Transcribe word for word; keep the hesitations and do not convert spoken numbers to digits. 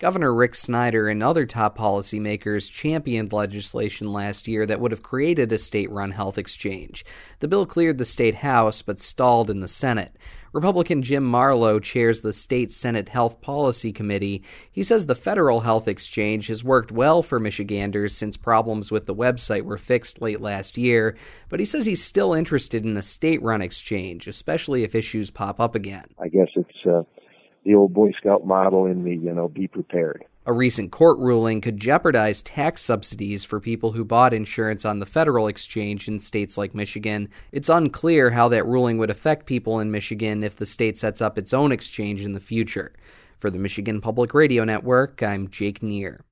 Governor Rick Snyder and other top policymakers championed legislation last year that would have created a state-run health exchange. The bill cleared the state House, but stalled in the Senate. Republican Jim Marlowe chairs the state Senate Health Policy Committee. He says the federal health exchange has worked well for Michiganders since problems with the website were fixed late last year, but he says he's still interested in a state-run exchange, especially if issues pop up again. I guess it's uh, the old Boy Scout model in the, you know, be prepared. A recent court ruling could jeopardize tax subsidies for people who bought insurance on the federal exchange in states like Michigan. It's unclear how that ruling would affect people in Michigan if the state sets up its own exchange in the future. For the Michigan Public Radio Network, I'm Jake Neer.